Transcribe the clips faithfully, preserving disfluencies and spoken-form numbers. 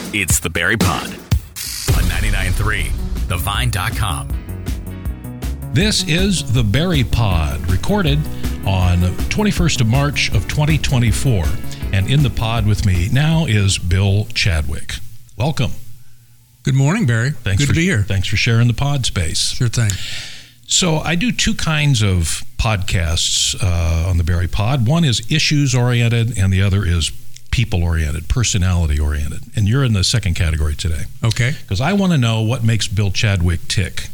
It's the Barry Pod on ninety-nine point three, the vine dot com. This is the Barry Pod, recorded on twenty-first of March of twenty twenty-four. And in the pod with me now is Bill Chadwick. Welcome. Good morning, Barry. Thanks Good for, to be here. Thanks for sharing the pod space. Sure thing. So I do two kinds of podcasts uh, on the Barry Pod. One is issues-oriented, and the other is people-oriented, personality-oriented. And you're in the second category today. Okay. Because I want to know what makes Bill Chadwick tick.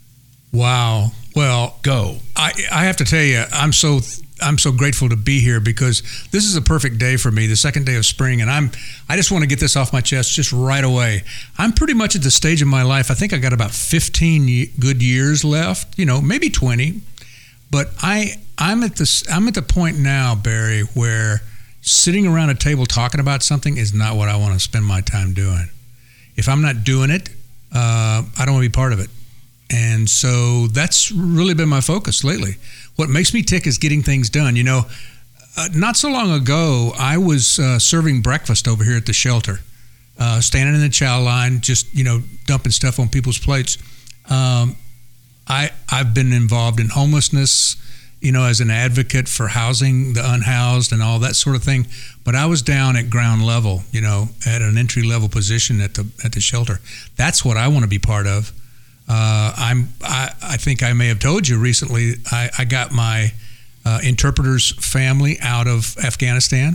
Wow. Well, Go. I, I have to tell you, I'm so I'm so grateful to be here because this is a perfect day for me, the second day of spring, and I'm I just want to get this off my chest just right away. I'm pretty much at the stage of my life. I think I got about fifteen good years left, you know, maybe twenty. But I I'm at this I'm at the point now, Barry, where sitting around a table talking about something is not what I want to spend my time doing. If I'm not doing it, uh, I don't want to be part of it. And so that's really been my focus lately. What makes me tick is getting things done. You know, uh, not so long ago, I was uh, serving breakfast over here at the shelter, uh, standing in the chow line, just, you know, dumping stuff on people's plates. Um, I, I've been involved in homelessness, you know, as an advocate for housing the unhoused and all that sort of thing. But I was down at ground level, you know, at an entry level position at the at the shelter. That's what I want to be part of. Uh, I'm. I, I think I may have told you recently. I, I got my uh, interpreter's family out of Afghanistan.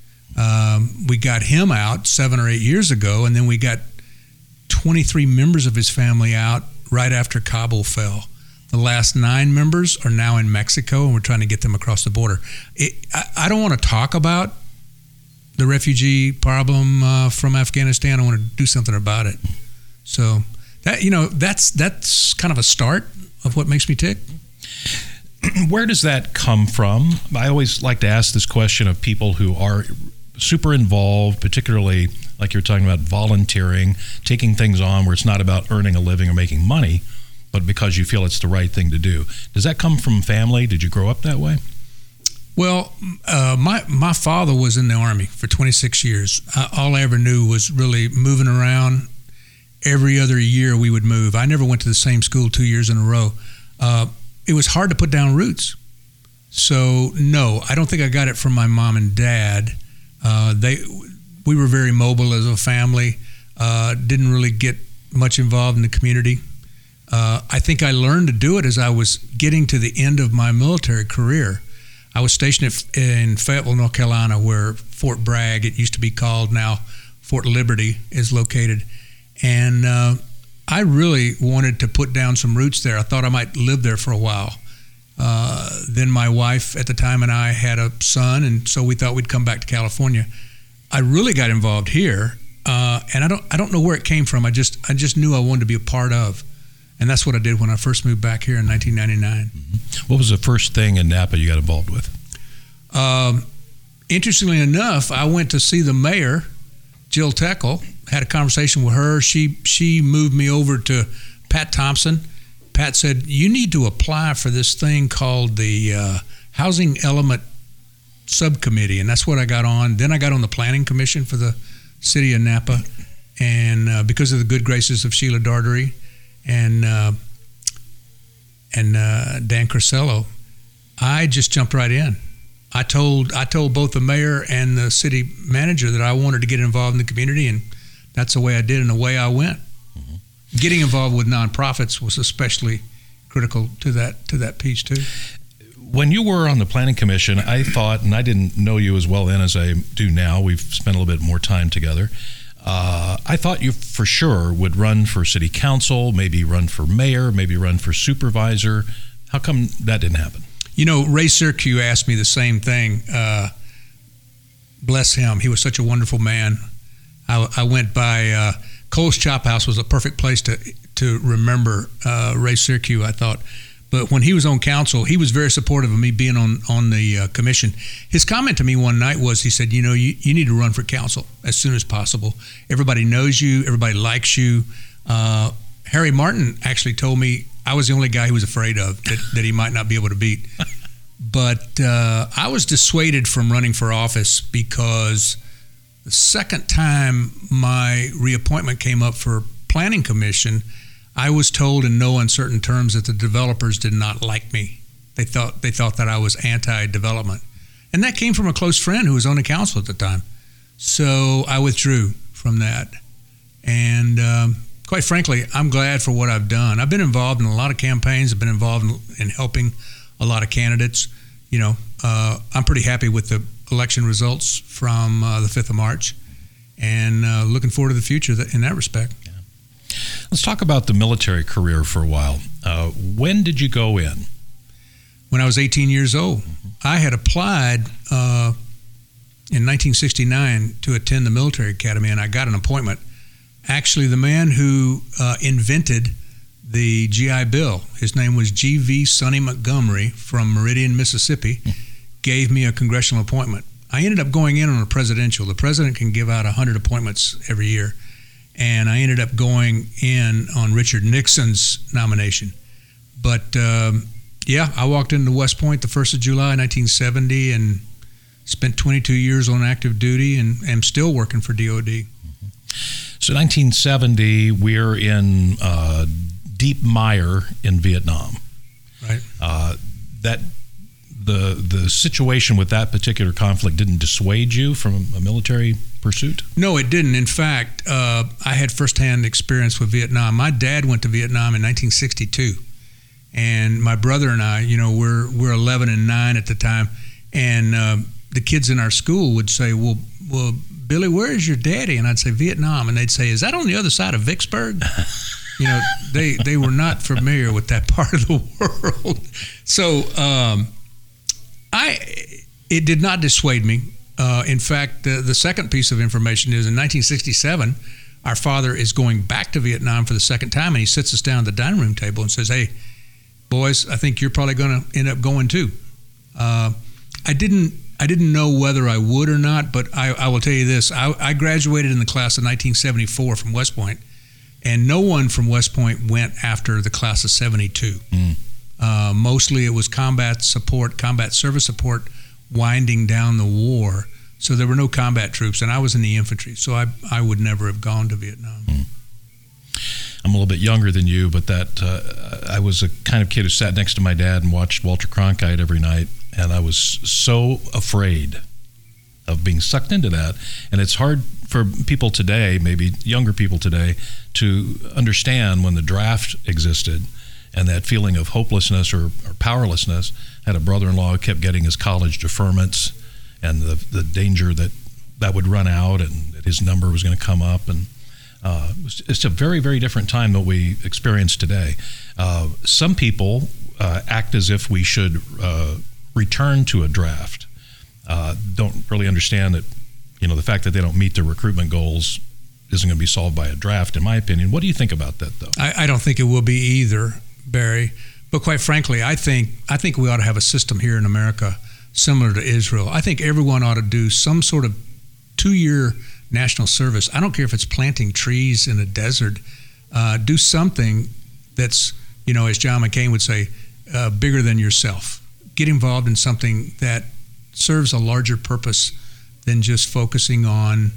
Um, we got him out seven or eight years ago, and then we got twenty-three members of his family out right after Kabul fell. The last nine members are now in Mexico, and we're trying to get them across the border. It, I, I don't want to talk about the refugee problem uh, from Afghanistan. I want to do something about it. So. That, you know, that's that's kind of a start of what makes me tick. Where does that come from? I always like to ask this question of people who are super involved, particularly like you're talking about volunteering, taking things on where it's not about earning a living or making money, but because you feel it's the right thing to do. Does that come from family? Did you grow up that way? Well, uh, my my father was in the Army for twenty-six years. I, all I ever knew was really moving around. Every other year we would move. I never went to the same school two years in a row. Uh, it was hard to put down roots. So no, I don't think I got it from my mom and dad. Uh, they, we were very mobile as a family. Uh, didn't really get much involved in the community. Uh, I think I learned to do it as I was getting to the end of my military career. I was stationed at, in Fayetteville, North Carolina, where Fort Bragg, it used to be called, now Fort Liberty, is located. And uh, I really wanted to put down some roots there. I thought I might live there for a while. Uh, then my wife at the time and I had a son, and so we thought we'd come back to California. I really got involved here, uh, and I don't I don't know where it came from. I just I just knew I wanted to be a part of, and that's what I did when I first moved back here in nineteen ninety-nine. Mm-hmm. What was the first thing in Napa you got involved with? Um, interestingly enough, I went to see the mayor, Jill Teckle. Had a conversation with her. She she moved me over to Pat Thompson. Pat said, you need to apply for this thing called the uh, Housing Element Subcommittee, and that's what I got on. Then I got on the Planning Commission for the city of Napa, and uh, because of the good graces of Sheila Dardery and uh, and uh, Dan Crisello, I just jumped right in. I told I told both the mayor and the city manager that I wanted to get involved in the community, and that's the way I did and the way I went. Mm-hmm. Getting involved with nonprofits was especially critical to that to that piece too. When you were on the Planning Commission, I thought, and I didn't know you as well then as I do now, we've spent a little bit more time together, uh, I thought you for sure would run for city council, maybe run for mayor, maybe run for supervisor. How come that didn't happen? You know, Ray Syracuse asked me the same thing. Uh, bless him. He was such a wonderful man. I, I went by uh, Cole's Chop House was a perfect place to to remember uh, Ray Syracuse, I thought. But when he was on council, he was very supportive of me being on, on the uh, commission. His comment to me one night was, he said, you know, you, you need to run for council as soon as possible. Everybody knows you. Everybody likes you. Uh, Harry Martin actually told me I was the only guy he was afraid of that, that he might not be able to beat. But uh, I was dissuaded from running for office because The second time my reappointment came up for Planning Commission, I was told in no uncertain terms that the developers did not like me. They thought they thought that I was anti-development. And that came from a close friend who was on the council at the time. So I withdrew from that. And um, quite frankly, I'm glad for what I've done. I've been involved in a lot of campaigns. I've been involved in, in helping a lot of candidates. You know, uh, I'm pretty happy with the election results from uh, the fifth of March, and uh, looking forward to the future in that respect. Yeah. Let's talk about the military career for a while. Uh, when did you go in? When I was eighteen years old. Mm-hmm. I had applied uh, in nineteen sixty-nine to attend the military academy, and I got an appointment. Actually, the man who uh, invented the G I Bill, his name was G V Sonny Montgomery from Meridian, Mississippi, gave me a congressional appointment. I ended up going in on a presidential. The president can give out one hundred appointments every year. And I ended up going in on Richard Nixon's nomination. But, um, yeah, I walked into West Point the first of July, nineteen seventy, and spent twenty-two years on active duty, and am still working for D O D. So nineteen seventy, we're in uh, deep mire in Vietnam. Right. Uh, that the the situation with that particular conflict didn't dissuade you from a military pursuit? No, it didn't. In fact, uh, I had firsthand experience with Vietnam. My dad went to Vietnam in nineteen sixty-two, and my brother and I, you know, we're we're eleven and nine at the time, and uh, the kids in our school would say, "Well, well, Billy, where is your daddy?" And I'd say, "Vietnam," and they'd say, "Is that on the other side of Vicksburg?" You know, they they were not familiar with that part of the world. So um, I it did not dissuade me. Uh, in fact, the, the second piece of information is in nineteen sixty-seven, our father is going back to Vietnam for the second time, and he sits us down at the dining room table and says, "Hey, boys, I think you're probably going to end up going too." Uh, I didn't I didn't know whether I would or not, but I, I will tell you this. I, I graduated in the class of nineteen seventy-four from West Point, and no one from West Point went after the class of seventy-two. Mm. Uh, mostly it was combat support, combat service support, winding down the war. So there were no combat troops, and I was in the infantry, so I I would never have gone to Vietnam. Mm. I'm a little bit younger than you, but that uh, I was a kind of kid who sat next to my dad and watched Walter Cronkite every night, and I was so afraid of being sucked into that. And it's hard for people today, maybe younger people today, to understand when the draft existed and that feeling of hopelessness or, or powerlessness. I had a brother-in-law who kept getting his college deferments and the, the danger that that would run out and that his number was going to come up. And uh, it's a very, very different time than we experience today. Uh, some people uh, act as if we should uh, return to a draft. Uh, don't really understand that, you know, the fact that they don't meet their recruitment goals isn't going to be solved by a draft, in my opinion. What do you think about that, though? I, I don't think it will be either, Barry. But quite frankly, I think I think we ought to have a system here in America similar to Israel. I think everyone ought to do some sort of two-year national service. I don't care if it's planting trees in a desert. Uh, do something that's, you know, as John McCain would say, uh, bigger than yourself. Get involved in something that serves a larger purpose than just focusing on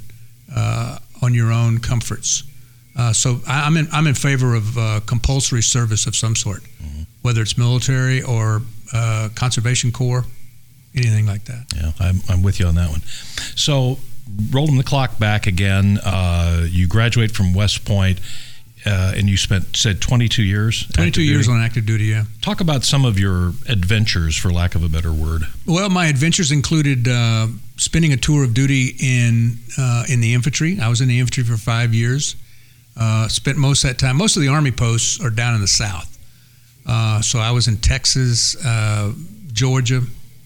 uh, on your own comforts. Uh, so I'm in I'm in favor of uh, compulsory service of some sort, mm-hmm. whether it's military or uh, conservation corps, anything like that. Yeah, I'm I'm with you on that one. So rolling the clock back again, uh, you graduate from West Point. Uh, and you spent, said, twenty-two years? twenty-two years duty. On active duty, yeah. Talk about some of your adventures, for lack of a better word. Well, my adventures included uh, spending a tour of duty in uh, in the infantry. I was in the infantry for five years. Uh, spent most of that time. Most of the Army posts are down in the South. Uh, so I was in Texas, uh, Georgia,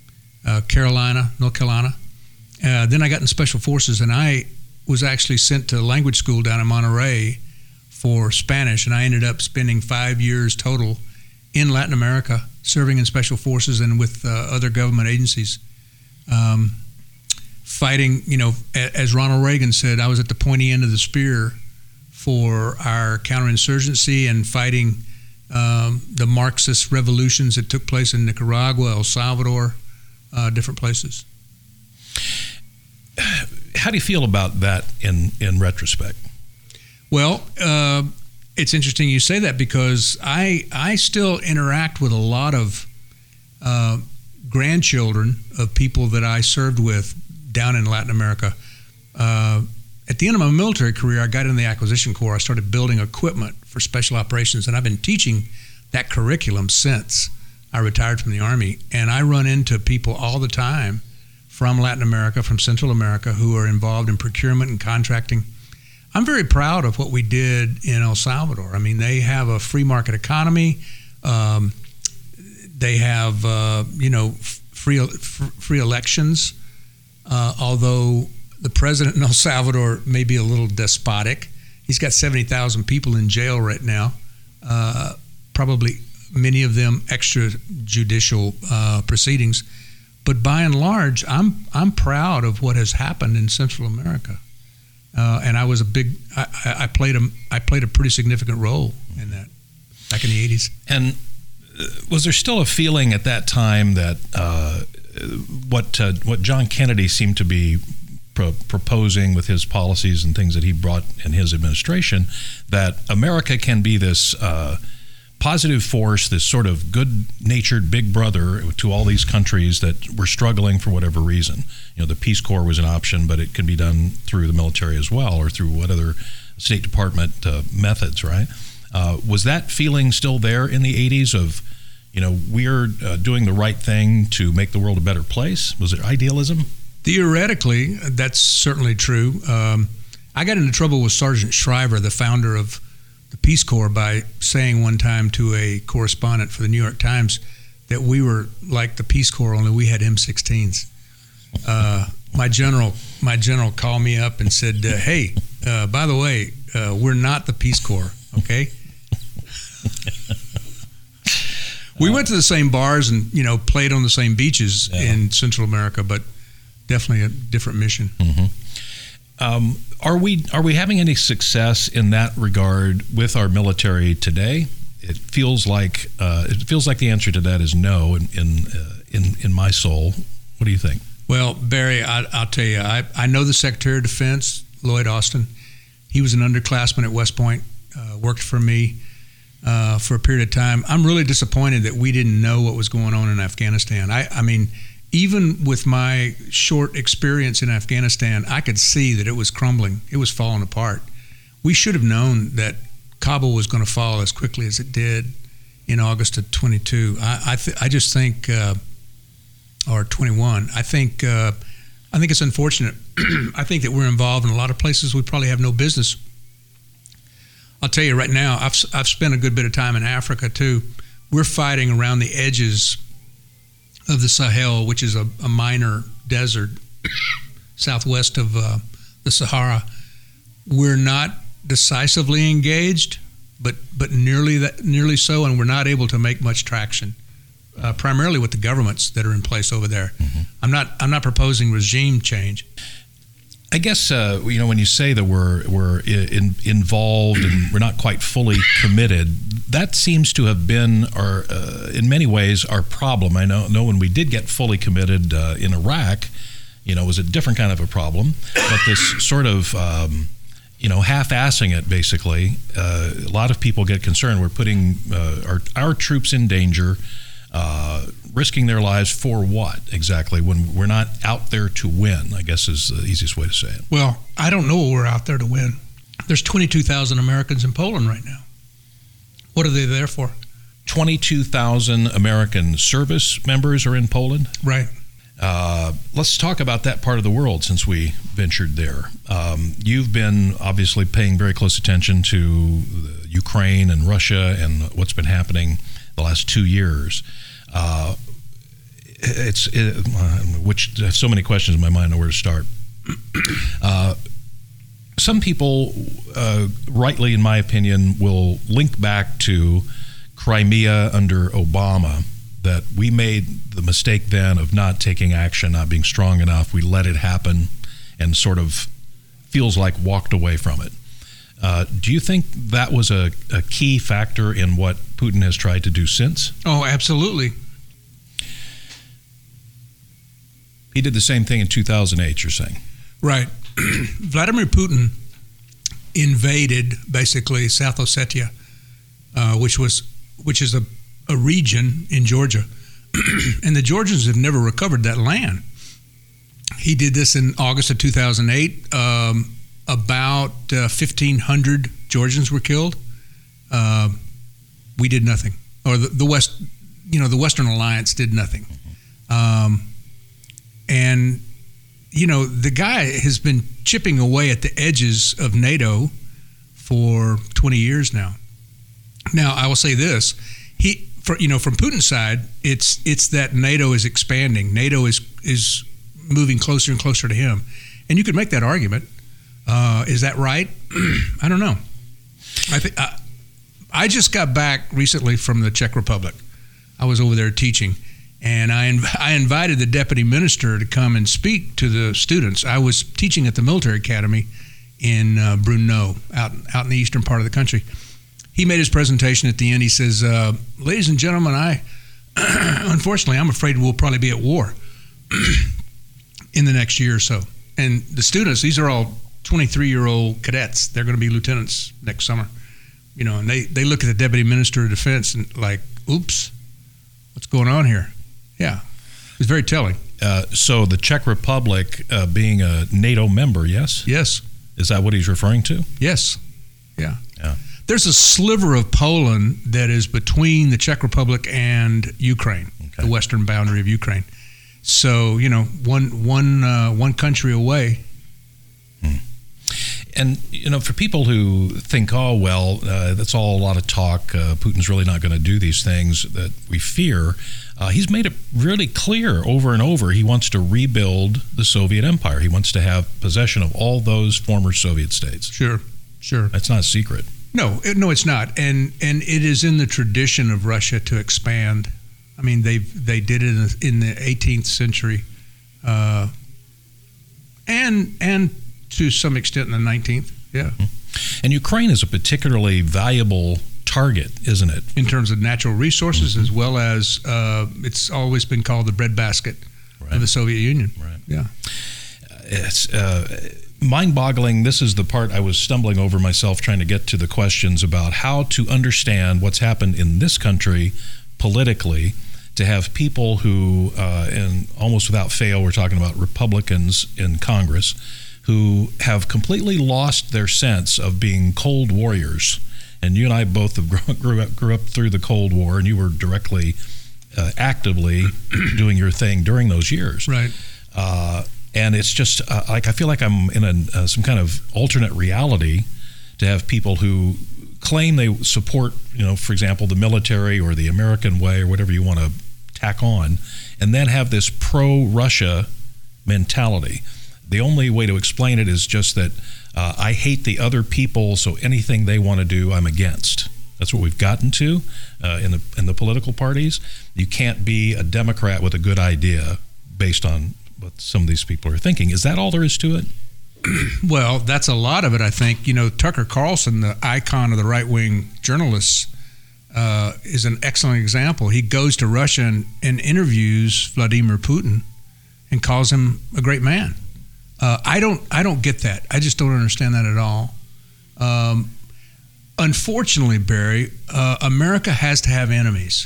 uh, Carolina, North Carolina. Uh, then I got in Special Forces, and I was actually sent to language school down in Monterey for Spanish, and I ended up spending five years total in Latin America, serving in Special Forces and with uh, other government agencies, um, fighting, you know, as Ronald Reagan said, I was at the pointy end of the spear for our counterinsurgency and fighting um, the Marxist revolutions that took place in Nicaragua, El Salvador, uh, different places. how do you feel about that in, in retrospect? Well, uh, it's interesting you say that because I I still interact with a lot of uh, grandchildren of people that I served with down in Latin America. Uh, at the end of my military career, I got in the Acquisition Corps. I started building equipment for special operations, and I've been teaching that curriculum since I retired from the Army. And I run into people all the time from Latin America, from Central America, who are involved in procurement and contracting. I'm very proud of what we did in El Salvador. I mean, they have a free market economy. Um, they have, uh, you know, free free elections. Uh, although the president in El Salvador may be a little despotic, he's got seventy thousand people in jail right now. Uh, probably many of them extrajudicial uh, proceedings. But by and large, I'm I'm proud of what has happened in Central America. Uh, and I was a big, I, I played a, I played a pretty significant role in that back in the eighties. And was there still a feeling at that time that uh, what uh, what John Kennedy seemed to be pro- proposing with his policies and things that he brought in his administration, that America can be this uh, positive force, this sort of good-natured big brother to all these countries that were struggling for whatever reason? You know, the Peace Corps was an option, but it can be done through the military as well, or through what other State Department uh, methods, right? Uh, was that feeling still there in the eighties of, you know, we're uh, doing the right thing to make the world a better place? Was it idealism? Theoretically, that's certainly true. Um, I got into trouble with Sergeant Shriver, the founder of the Peace Corps, by saying one time to a correspondent for the New York Times that we were like the Peace Corps, only we had M sixteens. Uh, my general, my general called me up and said, uh, "Hey, uh, by the way, uh, we're not the Peace Corps, okay?" We went to the same bars and, you know, played on the same beaches yeah. in Central America, but definitely a different mission. Mm-hmm. Um, are we are we having any success in that regard with our military today? It feels like uh, it feels like the answer to that is no. In in uh, in, in my soul, what do you think? Well, Barry, I, I'll tell you, I, I know the Secretary of Defense, Lloyd Austin. He was an underclassman at West Point, uh, worked for me uh, for a period of time. I'm really disappointed that we didn't know what was going on in Afghanistan. I, I mean, even with my short experience in Afghanistan, I could see that it was crumbling. It was falling apart. We should have known that Kabul was going to fall as quickly as it did in August of twenty-two. I I, th- I just think, uh, or twenty-one. I think uh, I think it's unfortunate. I think that we're involved in a lot of places we probably have no business. I'll tell you right now, I've I've spent a good bit of time in Africa too. We're fighting around the edges of the Sahel, which is a, a minor desert southwest of uh, the Sahara. We're not decisively engaged, but but nearly that nearly so, and we're not able to make much traction. Uh, primarily with the governments that are in place over there. Mm-hmm. I'm not I'm not proposing regime change. I guess uh, you know, when you say that we're we're in, involved and we're not quite fully committed, that seems to have been our uh, in many ways our problem. I know know when we did get fully committed uh, in Iraq, you know, it was a different kind of a problem. But this sort of um, you know, half-assing it, basically, uh, a lot of people get concerned. We're putting uh, our our troops in danger. Uh, risking their lives for what exactly when we're not out there to win, I guess is the easiest way to say it. Well, I don't know what we're out there to win. There's twenty-two thousand Americans in Poland right now. What are they there for? twenty-two thousand American service members are in Poland? Right. Uh, let's talk about that part of the world since we ventured there. Um, you've been obviously paying very close attention to the Ukraine and Russia and what's been happening the last two years. Uh, it's it, which I have so many questions in my mind on where to start. Uh, some people, uh, rightly in my opinion, will link back to Crimea under Obama, that we made the mistake then of not taking action, not being strong enough. We let it happen and sort of feels like walked away from it. Uh, do you think that was a, a key factor in what Putin has tried to do since? Oh, absolutely. He did the same thing in two thousand eight, you're saying? Right. Vladimir Putin invaded basically South Ossetia, uh, which was which is a, a region in Georgia, and the Georgians have never recovered that land. He did this in August of two thousand eight. Um, about uh, fifteen hundred Georgians were killed. Uh, we did nothing, or the, the West, you know, the Western Alliance did nothing. Um, and you know, the guy has been chipping away at the edges of NATO for twenty years now. Now, I will say this: he, for, you know, from Putin's side, it's it's that NATO is expanding. NATO is is moving closer and closer to him, and you could make that argument. Uh, is that right? I don't know. I think uh, I just got back recently from the Czech Republic. I was over there teaching, and I inv- I invited the deputy minister to come and speak to the students. I was teaching at the military academy in uh, Brno, out out in the eastern part of the country. He made his presentation at the end. He says, uh, "Ladies and gentlemen, I unfortunately I'm afraid we'll probably be at war in the next year or so." And the students, these are all twenty-three-year-old cadets. They're going to be lieutenants next summer, you know. And they, they look at the deputy minister of defense and like, "Oops, what's going on here?" Yeah, it's very telling. Uh, so the Czech Republic uh, being a NATO member, yes, Yes, is that what he's referring to? yes, yeah. Yeah. There's a sliver of Poland that is between the Czech Republic and Ukraine, Okay. the western boundary of Ukraine. So, you know, one one uh, one country away. And, you know, for people who think, oh, well, uh, that's all a lot of talk, uh, Putin's really not going to do these things that we fear, uh, he's made it really clear over and over he wants to rebuild the Soviet empire. He wants to have possession of all those former Soviet states. Sure, sure. That's not a secret. No, it, no, it's not. And and it is in the tradition of Russia to expand. I mean, they they did it in the, in the eighteenth century, uh, and and to some extent in the nineteenth. Yeah. And Ukraine is a particularly valuable target, isn't it? In terms of natural resources, Mm-hmm. as well as uh, it's always been called the breadbasket Right. of the Soviet Union. Right. Yeah. It's uh, mind-boggling. This is the part I was stumbling over myself trying to get to the questions about how to understand what's happened in this country politically, to have people who, uh, and almost without fail, we're talking about Republicans in Congress, who have completely lost their sense of being cold warriors. And you and I both have grew, grew, up, grew up through the Cold War, and you were directly, uh, actively doing your thing during those years. Right. Uh, and it's just uh, like I feel like I'm in a, uh, some kind of alternate reality to have people who claim they support, you know, for example, the military or the American way or whatever you want to tack on, and then have this pro-Russia mentality. The only way to explain it is just that uh, I hate the other people, so anything they want to do, I'm against. That's what we've gotten to uh, in the in the political parties. You can't be a Democrat with a good idea based on what some of these people are thinking. Is that all there is to it? Well, that's a lot of it, I think. You know, Tucker Carlson, the icon of the right-wing journalists, uh, is an excellent example. He goes to Russia and, and interviews Vladimir Putin and calls him a great man. Uh, I don't I don't get that. I just don't understand that at all. Um, unfortunately, Barry, uh, America has to have enemies.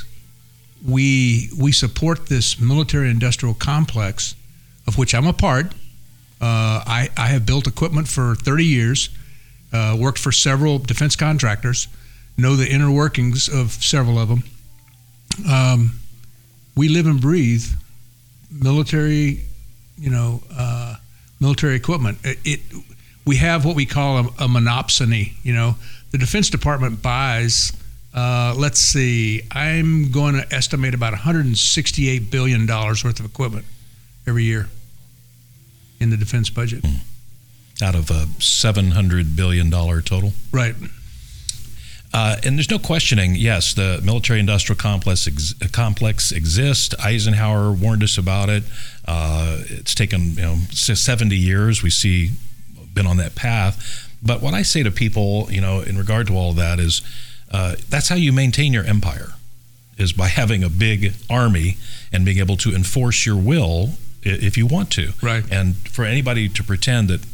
We we support this military-industrial complex, of which I'm a part. Uh, I, I have built equipment for thirty years, uh, worked for several defense contractors, know the inner workings of several of them. Um, we live and breathe military, you know, uh, military equipment. It, it we have what we call a, a monopsony. You know, the Defense Department buys. Uh, let's see. I'm going to estimate about one hundred sixty-eight billion dollars worth of equipment every year in the defense budget. Out of a seven hundred billion dollars total? Right. Uh, and there's no questioning, yes, the military-industrial complex ex- complex exists. Eisenhower warned us about it. Uh, it's taken you know seventy years. We see been on that path. But what I say to people, you know, in regard to all of that is uh, that's how you maintain your empire, is by having a big army and being able to enforce your will if you want to. Right. And for anybody to pretend that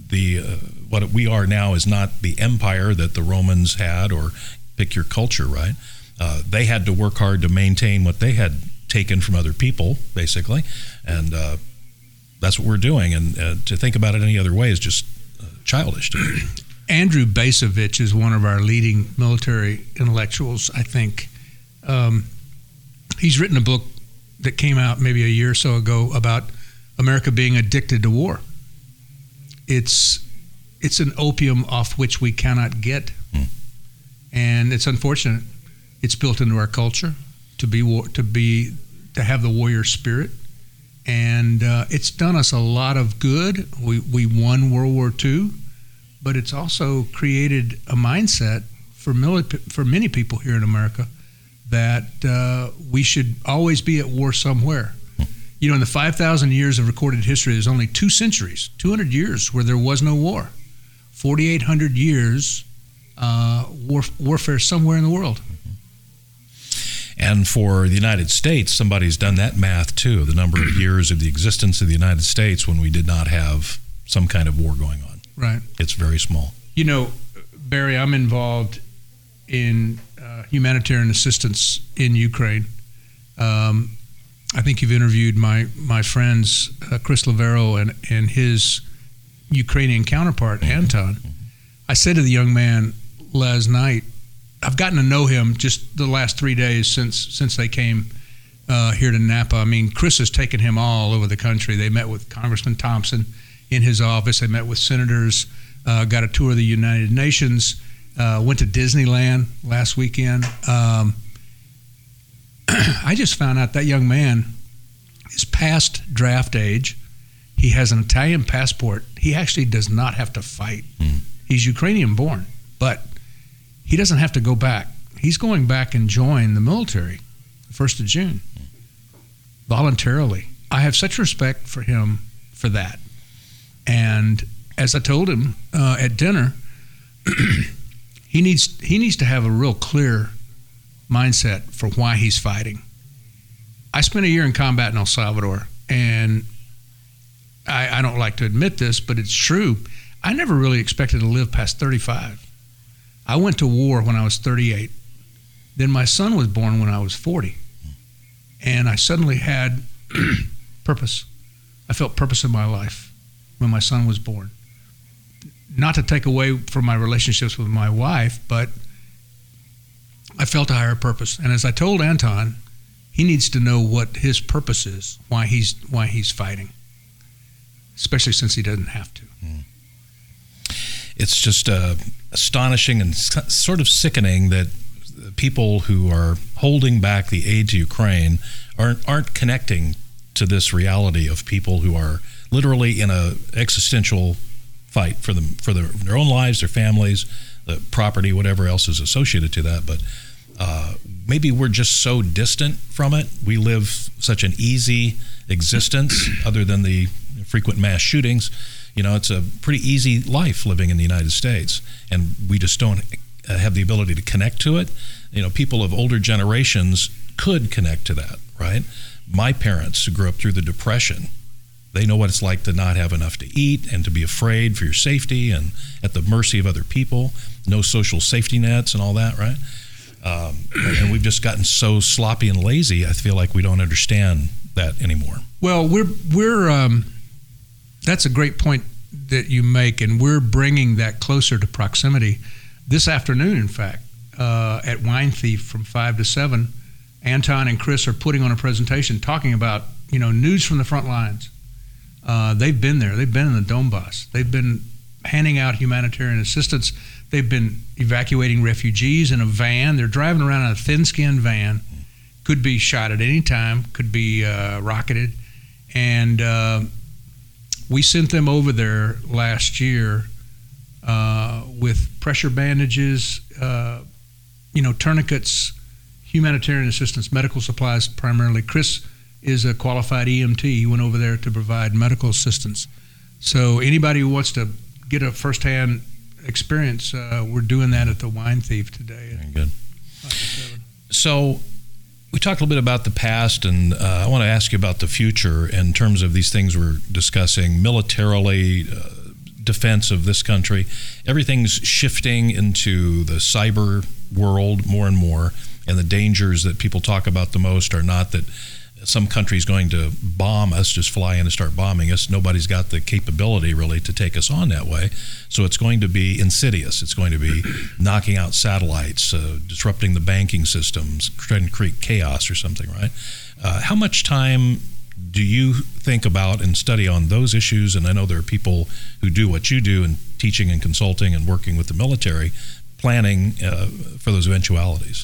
the uh, what we are now is not the empire that the Romans had, or pick your culture, right? Uh, they had to work hard to maintain what they had taken from other people, basically, and uh, that's what we're doing. And uh, to think about it any other way is just uh, childish to me. Andrew Bacevich is one of our leading military intellectuals, I think. Um, he's written a book that came out maybe a year or so ago about America being addicted to war. It's it's an opium off which we cannot get, hmm. and it's unfortunate. It's built into our culture to be war, to be to have the warrior spirit, and uh, it's done us a lot of good. We we won World War Two, but it's also created a mindset for mili- for many people here in America that uh, we should always be at war somewhere. You know, in the five thousand years of recorded history, there's only two centuries, two hundred years where there was no war. forty-eight hundred years uh, war, warfare somewhere in the world. And for the United States, somebody's done that math too, the number of years of the existence of the United States when we did not have some kind of war going on. Right. It's very small. You know, Barry, I'm involved in uh, humanitarian assistance in Ukraine. Um, I think you've interviewed my my friends, uh, Chris Lavero and, and his Ukrainian counterpart, mm-hmm. Anton. Mm-hmm. I said to the young man last night, I've gotten to know him just the last three days since since they came uh, here to Napa. I mean, Chris has taken him all over the country. They met with Congressman Thompson in his office. They met with senators, uh, got a tour of the United Nations, uh, went to Disneyland last weekend. Um, I just found out that young man is past draft age. He has an Italian passport. He actually does not have to fight. Mm. He's Ukrainian born, but he doesn't have to go back. He's going back and join the military the first of June, voluntarily. I have such respect for him for that. And as I told him uh, at dinner, he needs he needs to have a real clear mindset for why he's fighting. I spent a year in combat in El Salvador, and I, I don't like to admit this, but it's true. I never really expected to live past thirty-five. I went to war when I was thirty-eight. Then my son was born when I was forty. And I suddenly had purpose. I felt purpose in my life when my son was born. Not to take away from my relationships with my wife, but I felt a higher purpose. And as I told Anton, he needs to know what his purpose is, why he's why he's fighting, especially since he doesn't have to. Mm. It's just uh, astonishing and sort of sickening that people who are holding back the aid to Ukraine aren't aren't connecting to this reality of people who are literally in a existential fight for them, for their, their own lives, their families, the property, whatever else is associated to that. But uh, maybe we're just so distant from it. We live such an easy existence, other than the frequent mass shootings. You know, it's a pretty easy life living in the United States, and we just don't have the ability to connect to it. You know, people of older generations could connect to that, right? My parents, who grew up through the Depression, they know what it's like to not have enough to eat and to be afraid for your safety and at the mercy of other people, no social safety nets and all that, right? Um, and we've just gotten so sloppy and lazy, I feel like we don't understand that anymore. Well, we're, we're um, that's a great point that you make, and we're bringing that closer to proximity. This afternoon, in fact, uh, at Wine Thief from five to seven, Anton and Chris are putting on a presentation talking about, you know, news from the front lines. Uh, they've been there. They've been in the Donbass. They've been handing out humanitarian assistance. They've been evacuating refugees in a van. They're driving around in a thin-skinned van. Could be shot at any time. Could be uh, rocketed. And uh, we sent them over there last year uh, with pressure bandages, uh, you know, tourniquets, humanitarian assistance, medical supplies primarily. Chris is a qualified E M T. He went over there to provide medical assistance. So anybody who wants to get a firsthand experience, uh, we're doing that at the Wine Thief today. Very good. So we talked a little bit about the past, and uh, I want to ask you about the future in terms of these things we're discussing militarily, uh, defense of this country. Everything's shifting into the cyber world more and more, and the dangers that people talk about the most are not that some country's going to bomb us, just fly in and start bombing us. Nobody's got the capability really to take us on that way. So it's going to be insidious. It's going to be knocking out satellites, uh, disrupting the banking systems, trying to create chaos or something, right? Uh, how much time do you think about and study on those issues? And I know there are people who do what you do in teaching and consulting and working with the military, planning uh, for those eventualities.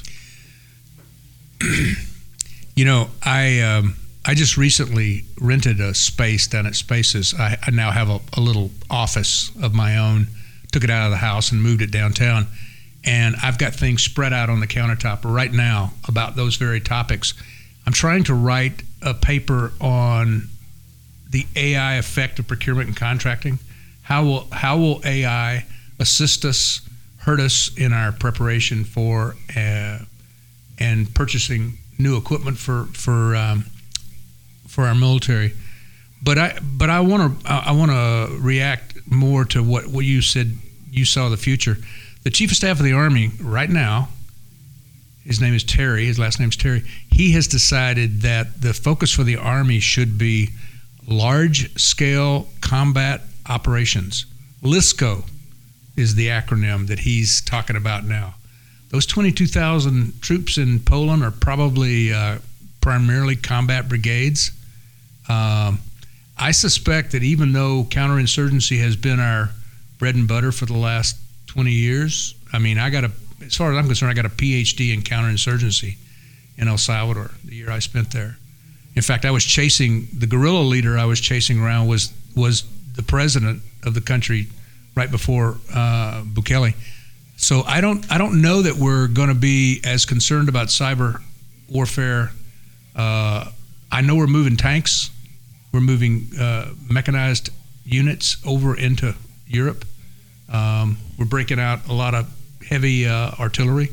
You know, I um, I just recently rented a space down at Spaces. I, I now have a, a little office of my own, took it out of the house and moved it downtown. And I've got things spread out on the countertop right now about those very topics. I'm trying to write a paper on the A I effect of procurement and contracting. How will how will A I assist us, hurt us in our preparation for uh, and purchasing new equipment for for um, for our military? But I but I want to I want to react more to what, what you said. You saw the future. The Chief of Staff of the Army right now, his name is Terry. His last name is Terry. He has decided that the focus for the Army should be large-scale combat operations. LISCO is the acronym that he's talking about now. Those twenty-two thousand troops in Poland are probably uh, primarily combat brigades. Um, I suspect that even though counterinsurgency has been our bread and butter for the last twenty years, I mean, I got a, as far as I'm concerned, I got a P H D in counterinsurgency in El Salvador the year I spent there. In fact, I was chasing, the guerrilla leader I was chasing around was was the president of the country right before uh, Bukele. So I don't I don't know that we're going to be as concerned about cyber warfare. Uh, I know we're moving tanks. We're moving uh, mechanized units over into Europe. Um, we're breaking out a lot of heavy uh, artillery.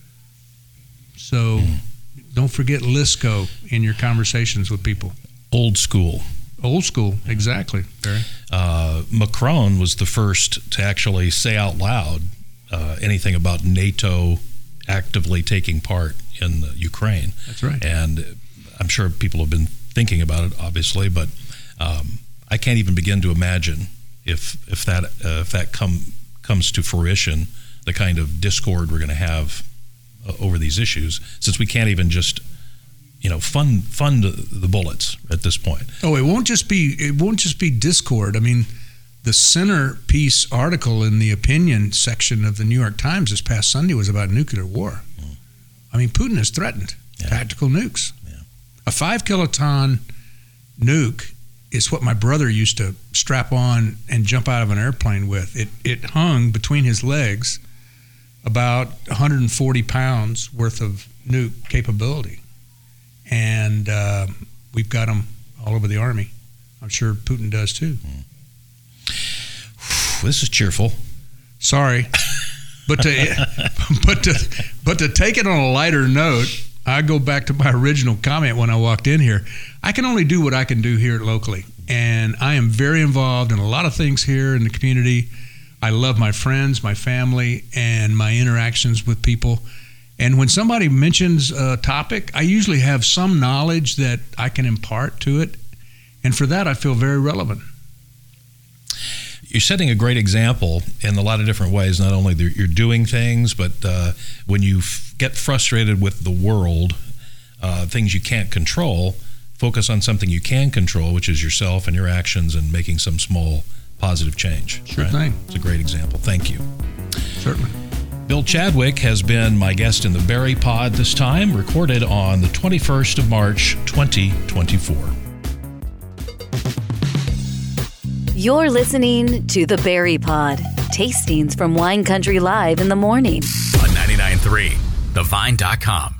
So don't forget LISCO in your conversations with people. Old school. Old school, exactly. Barry. Uh, Macron was the first to actually say out loud uh, anything about NATO actively taking part in Ukraine. That's right. And I'm sure people have been thinking about it, obviously, but um, I can't even begin to imagine if if that uh, if that come comes to fruition, the kind of discord we're going to have uh, over these issues, since we can't even just, you know, fund fund the bullets at this point. Oh, it won't just be it won't just be discord. I mean, the centerpiece article in the opinion section of the New York Times this past Sunday was about nuclear war. Mm. I mean, Putin has threatened yeah. tactical nukes. Yeah. A five kiloton nuke is what my brother used to strap on and jump out of an airplane with. It it hung between his legs, about one hundred forty pounds worth of nuke capability. And uh, we've got them all over the Army. I'm sure Putin does too. Mm. This is cheerful. Sorry, but to but to but to take it on a lighter note, I go back to my original comment when I walked in here. I can only do what I can do here locally, and I am very involved in a lot of things here in the community. I love my friends, my family, and my interactions with people. And when somebody mentions a topic, I usually have some knowledge that I can impart to it, and for that, I feel very relevant. You're setting a great example in a lot of different ways. Not only that you're doing things, but uh, when you f- get frustrated with the world, uh, things you can't control, focus on something you can control, which is yourself and your actions and making some small positive change. Sure right? thing. It's a great example. Thank you. Certainly. Bill Chadwick has been my guest in the Barry Pod this time, recorded on the twenty-first of March, twenty twenty-four. You're listening to the Barry Pod, tastings from Wine Country Live in the morning. On ninety-nine point three, the vine dot com.